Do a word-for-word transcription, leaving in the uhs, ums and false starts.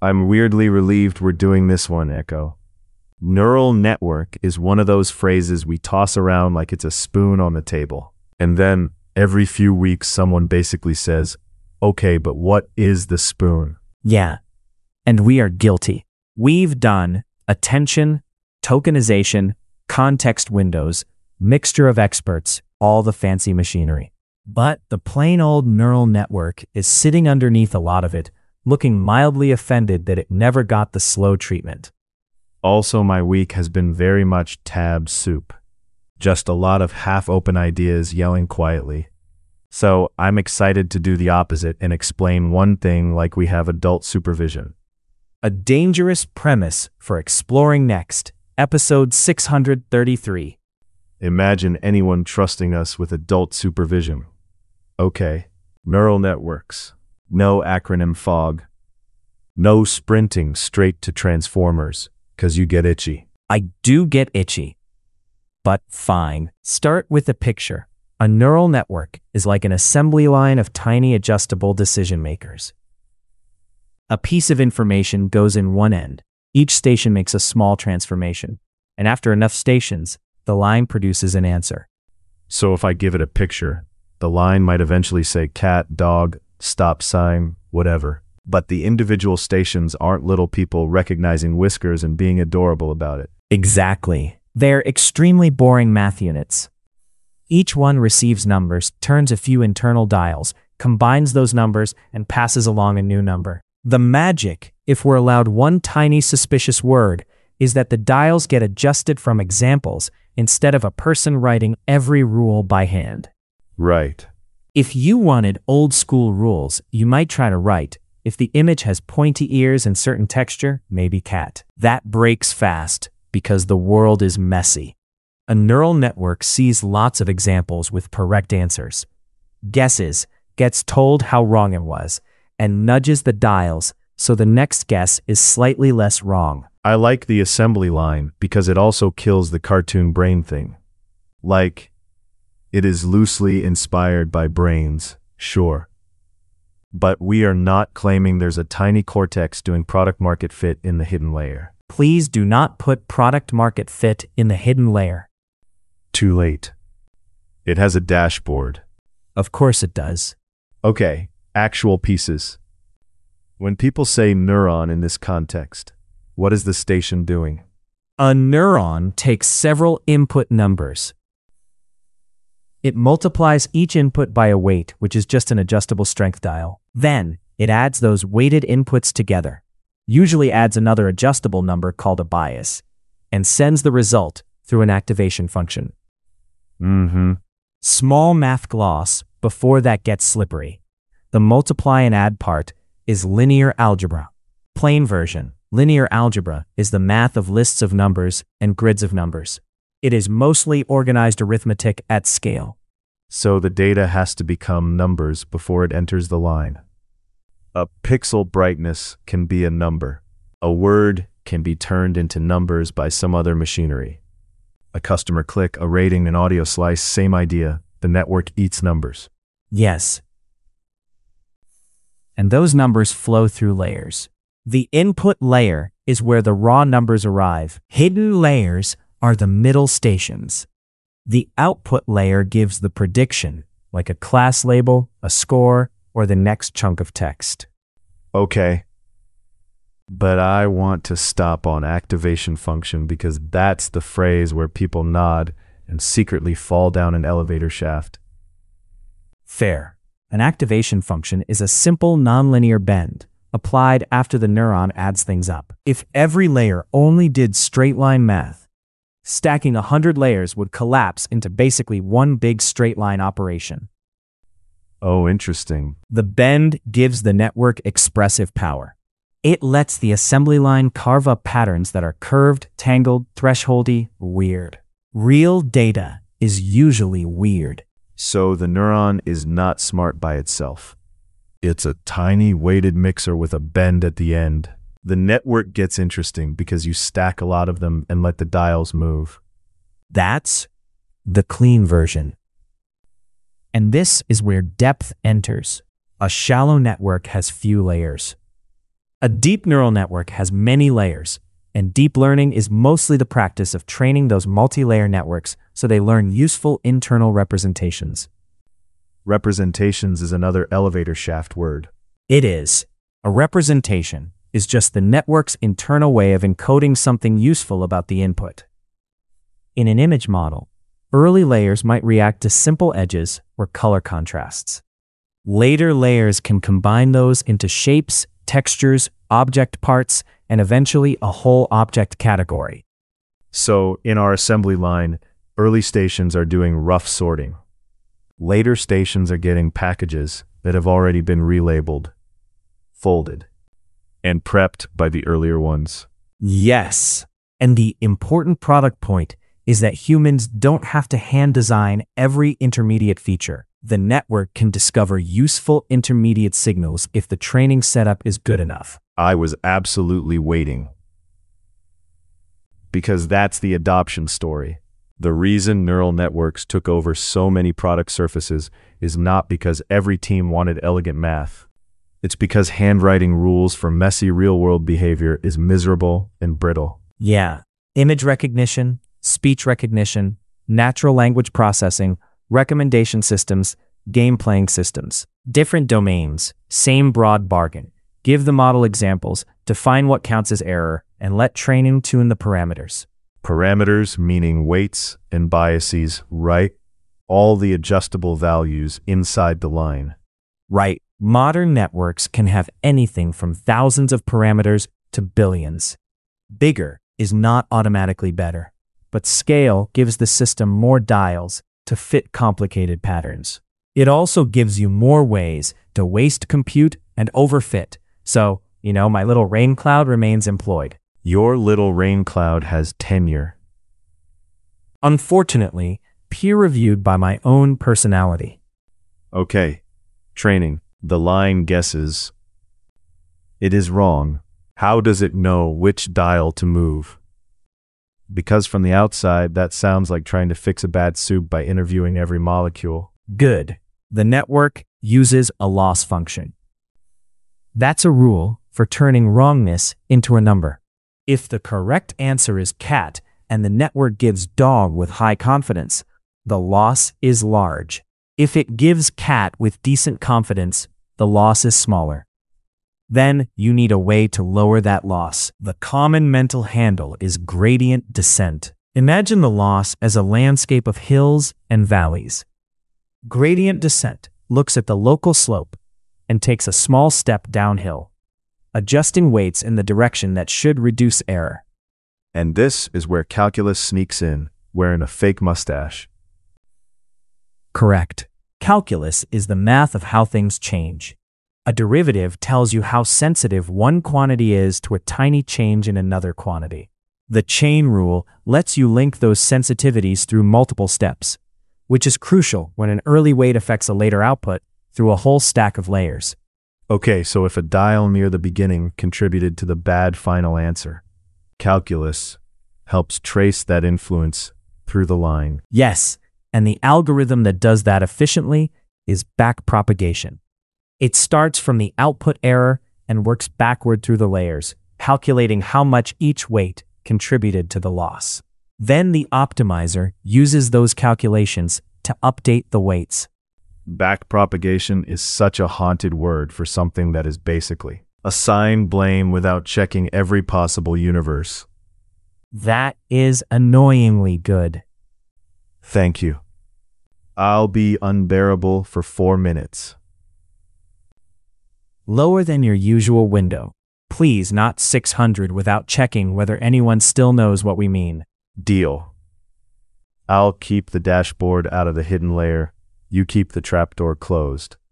I'm weirdly relieved we're doing this one, Echo. Neural network is one of those phrases we toss around like it's a spoon on the table. And then, every few weeks, someone basically says, okay, but what is the spoon? Yeah, and we are guilty. We've done attention, tokenization, context windows, mixture of experts, all the fancy machinery. But the plain old neural network is sitting underneath a lot of it, looking mildly offended that it never got the slow treatment. Also, my week has been very much tab soup. Just a lot of half-open ideas yelling quietly. So I'm excited to do the opposite and explain one thing like we have adult supervision. A dangerous premise for exploring next, episode six hundred thirty-three. Imagine anyone trusting us with adult supervision. Okay, neural networks. No acronym fog. No sprinting straight to transformers, 'cause you get itchy. I do get itchy. But fine. Start with a picture. A neural network is like an assembly line of tiny adjustable decision makers. A piece of information goes in one end. Each station makes a small transformation. And after enough stations, the line produces an answer. So if I give it a picture, the line might eventually say cat, dog, stop sign, whatever. But the individual stations aren't little people recognizing whiskers and being adorable about it. Exactly. They're extremely boring math units. Each one receives numbers, turns a few internal dials, combines those numbers, and passes along a new number. The magic, if we're allowed one tiny suspicious word, is that the dials get adjusted from examples instead of a person writing every rule by hand. Right. If you wanted old school rules, you might try to write, if the image has pointy ears and certain texture, maybe cat. That breaks fast because the world is messy. A neural network sees lots of examples with correct answers, guesses, gets told how wrong it was, and nudges the dials so the next guess is slightly less wrong. I like the assembly line because it also kills the cartoon brain thing. Like, it is loosely inspired by brains, sure. But we are not claiming there's a tiny cortex doing product market fit in the hidden layer. Please do not put product market fit in the hidden layer. Too late. It has a dashboard. Of course it does. Okay, actual pieces. When people say neuron in this context, what is the station doing? A neuron takes several input numbers. It multiplies each input by a weight, which is just an adjustable strength dial. Then, it adds those weighted inputs together, usually adds another adjustable number called a bias, and sends the result through an activation function. Mm-hmm. Small math gloss before that gets slippery. The multiply and add part is linear algebra. Plain version, linear algebra is the math of lists of numbers and grids of numbers. It is mostly organized arithmetic at scale. So the data has to become numbers before it enters the line. A pixel brightness can be a number. A word can be turned into numbers by some other machinery. A customer click, a rating, an audio slice, same idea. The network eats numbers. Yes. And those numbers flow through layers. The input layer is where the raw numbers arrive. Hidden layers are the middle stations. The output layer gives the prediction, like a class label, a score, or the next chunk of text. Okay. But I want to stop on activation function because that's the phrase where people nod and secretly fall down an elevator shaft. Fair. An activation function is a simple nonlinear bend applied after the neuron adds things up. If every layer only did straight line math, stacking a hundred layers would collapse into basically one big straight line operation. Oh, interesting. The bend gives the network expressive power. It lets the assembly line carve up patterns that are curved, tangled, thresholdy, weird. Real data is usually weird. So the neuron is not smart by itself. It's a tiny weighted mixer with a bend at the end. The network gets interesting because you stack a lot of them and let the dials move. That's the clean version. And this is where depth enters. A shallow network has few layers. A deep neural network has many layers, and deep learning is mostly the practice of training those multi-layer networks so they learn useful internal representations. Representations is another elevator shaft word. It is. A representation is just the network's internal way of encoding something useful about the input. In an image model, early layers might react to simple edges or color contrasts. Later layers can combine those into shapes, textures, object parts, and eventually a whole object category. So, in our assembly line, early stations are doing rough sorting. Later stations are getting packages that have already been relabeled, folded, and prepped by the earlier ones. Yes, and the important product point is that humans don't have to hand design every intermediate feature. The network can discover useful intermediate signals if the training setup is good enough. I was absolutely waiting. Because that's the adoption story. The reason neural networks took over so many product surfaces is not because every team wanted elegant math. It's because handwriting rules for messy real-world behavior is miserable and brittle. Yeah, image recognition, speech recognition, natural language processing, recommendation systems, game playing systems. Different domains, same broad bargain. Give the model examples, define what counts as error, and let training tune the parameters. Parameters meaning weights and biases, right? All the adjustable values inside the line. Right. Modern networks can have anything from thousands of parameters to billions. Bigger is not automatically better, but scale gives the system more dials to fit complicated patterns. It also gives you more ways to waste compute and overfit. So, you know, my little rain cloud remains employed. Your little rain cloud has tenure. Unfortunately, peer-reviewed by my own personality. Okay, training. The line guesses. It is wrong. How does it know which dial to move? Because from the outside, that sounds like trying to fix a bad soup by interviewing every molecule. Good. The network uses a loss function. That's a rule for turning wrongness into a number. If the correct answer is cat and the network gives dog with high confidence, the loss is large. If it gives cat with decent confidence, the loss is smaller. Then you need a way to lower that loss. The common mental handle is gradient descent. Imagine the loss as a landscape of hills and valleys. Gradient descent looks at the local slope and takes a small step downhill, adjusting weights in the direction that should reduce error. And this is where calculus sneaks in, wearing a fake mustache. Correct. Calculus is the math of how things change. A derivative tells you how sensitive one quantity is to a tiny change in another quantity. The chain rule lets you link those sensitivities through multiple steps, which is crucial when an early weight affects a later output through a whole stack of layers. Okay, so if a dial near the beginning contributed to the bad final answer, calculus helps trace that influence through the line. Yes, and the algorithm that does that efficiently is backpropagation. It starts from the output error and works backward through the layers, calculating how much each weight contributed to the loss. Then the optimizer uses those calculations to update the weights. Backpropagation is such a haunted word for something that is basically assign blame without checking every possible universe. That is annoyingly good. Thank you. I'll be unbearable for four minutes. Lower than your usual window. Please not six hundred without checking whether anyone still knows what we mean. Deal. I'll keep the dashboard out of the hidden layer. You keep the trapdoor closed.